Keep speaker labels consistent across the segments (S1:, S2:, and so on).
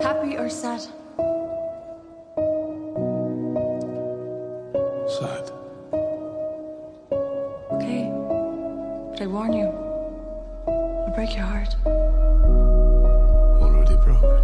S1: Happy or sad?
S2: Sad.
S1: Okay, but I warn you, I'll break your heart.
S2: Already broken.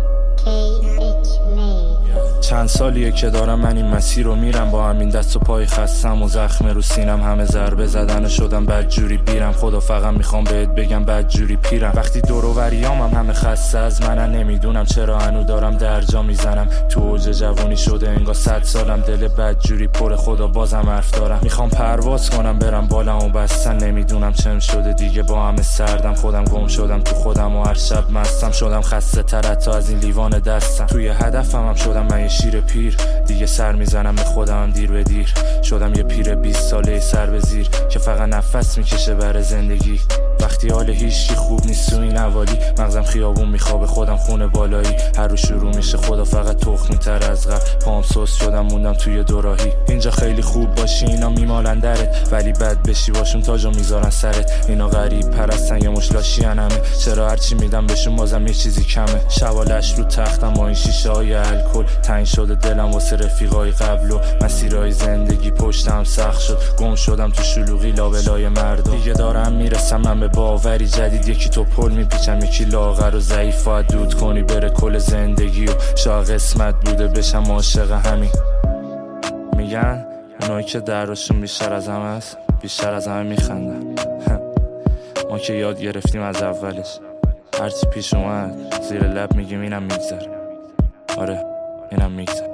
S3: چند سالیه که دارم من این مسیر رو میرم، با همین دست و پای خستم و زخم رو سینم، همه ضربه زدن شدم بدجوری بیرم. خدا فقط میخوام بهت بگم بدجوری پیرم. وقتی دور و بریامم همه خسته از منن، نمیدونم چرا هنو دارم درجا میزنم. تو اوج جوانی شده انگار 100 سالم، دل بدجوری پر، خدا بازم حرف دارم. میخوام پرواز کنم برم بالامو بستن، نمیدونم چم شده دیگه با همه سردم. خودم گم شدم تو خودم و هر شب مستم، شدم خسته تر حتی از این لیوان دستم. توی هدفم هم شدم من یه شیر پیر، دیگه سر میزنم به خودم دیر به دیر. شدم یه پیر 20 ساله سر به زیر که فقط نفس میکشه برای زندگی. وقتی حال هیچی خوب نیست تو این حوالی، مغزم خیابون میخوابه خودم خونه بالایی. هر رو شروع میشه خدا فقط تخمی تر از قبل، پام سوس شدم موندم توی دوراهی. اینجا خیلی خوب باشی اینا میمالن درت، ولی بد بشی باشون تاجو میذارن سرت. اینا غریب پرستن یا مشلاشی همه، چرا هرچی میدم بهشون بازم یه چیزی کمه. شوالش رو تختم با این شیشه های الکل، تنگ شده دلم واسه رفیقای قبل و مسیرهای زندگی پشتم سخت شد. گم شدم تو شلوغی لابلای مردم، دیگه دارم میرسم من به باوری جدید. یکی تو پل میپیچم یکی لاغر و ضعیف، باید دود کنی بره کل زندگی و شاید قسمت بوده بشم عاشق همین. میگن اونایی که درشون بیشتر از همه است بیشتر از همه میخندن. ما که یاد گرفتیم از اولش، هرچی پیش اومد زیر لب میگیم اینم میگذره. آره اینم میگذره.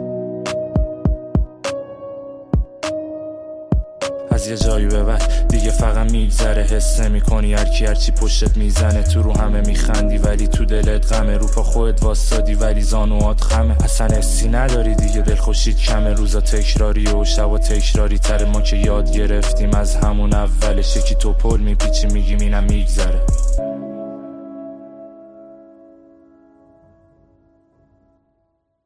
S3: از یه جایی به بعد دیگه فقط میگذره، حس نمی‌کنی هرچی پشتت میزنه. تو رو همه میخندی ولی تو دلت غمه، رو پا خودت واسادی ولی زانوات خمه. اصلا حسی نداری دیگه، دل خوشید کمه، روزا تکراری و شبا تکراری تره. ما که یاد گرفتیم از همون اولش، یکی تو پل میپیچی میگیم اینم میگذره.